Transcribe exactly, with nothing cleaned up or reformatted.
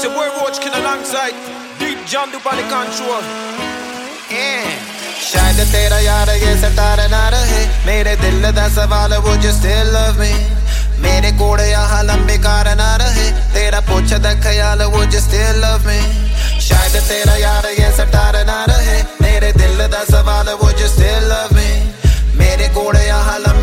It's your boy Roach King alongside Deep John do on the control. Yeah. शायद तेरा यार ये सतारा ना रहे मेरे दिल दा सवाल would you still love me मेरे कोड़े यहाँ लंबे कार ना रहे तेरा पुछदा ख्याल would you still love me शायद तेरा यार ये सतारा ना रहे मेरे दिल दा सवाल would you still love me मेरे कोड़े यहाँ लंबे